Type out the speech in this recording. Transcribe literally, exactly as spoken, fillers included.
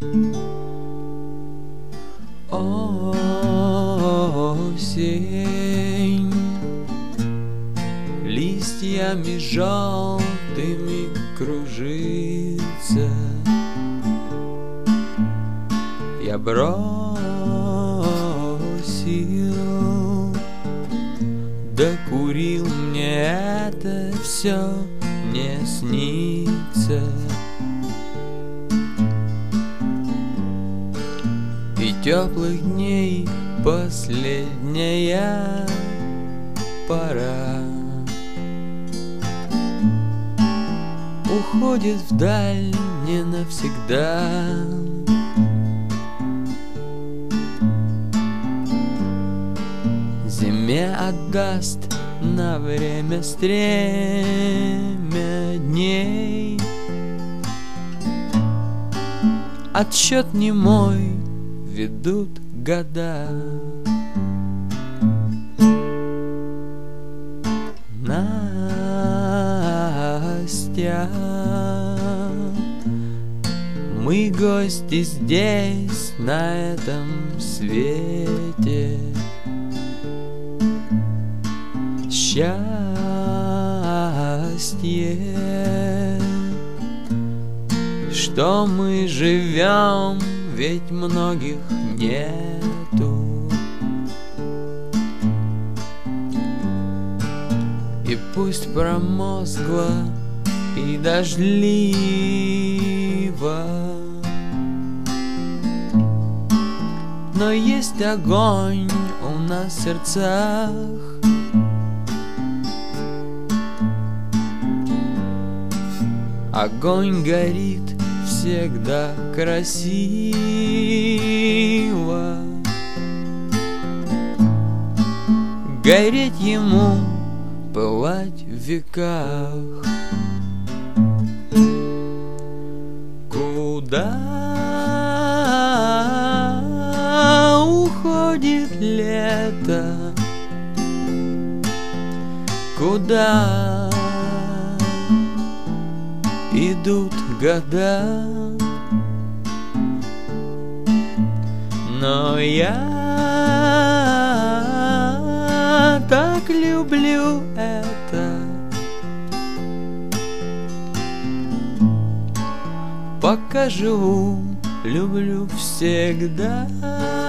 Осень листьями желтыми кружится. Я бросил, докурил, мне это все не снится. И теплых дней последняя пора уходит вдаль не навсегда. Зиме отдаст на время стремя дней. Отсчет немой ведут года. Настя, мы гости здесь, на этом свете. Счастье, что мы живем, ведь многих нету. И пусть промозгло и дождливо, но есть огонь у нас в сердцах. Огонь горит всегда красиво. Гореть ему, пылать в веках. Куда уходит лето? Куда идут года? Но я так люблю это. Пока живу, люблю всегда.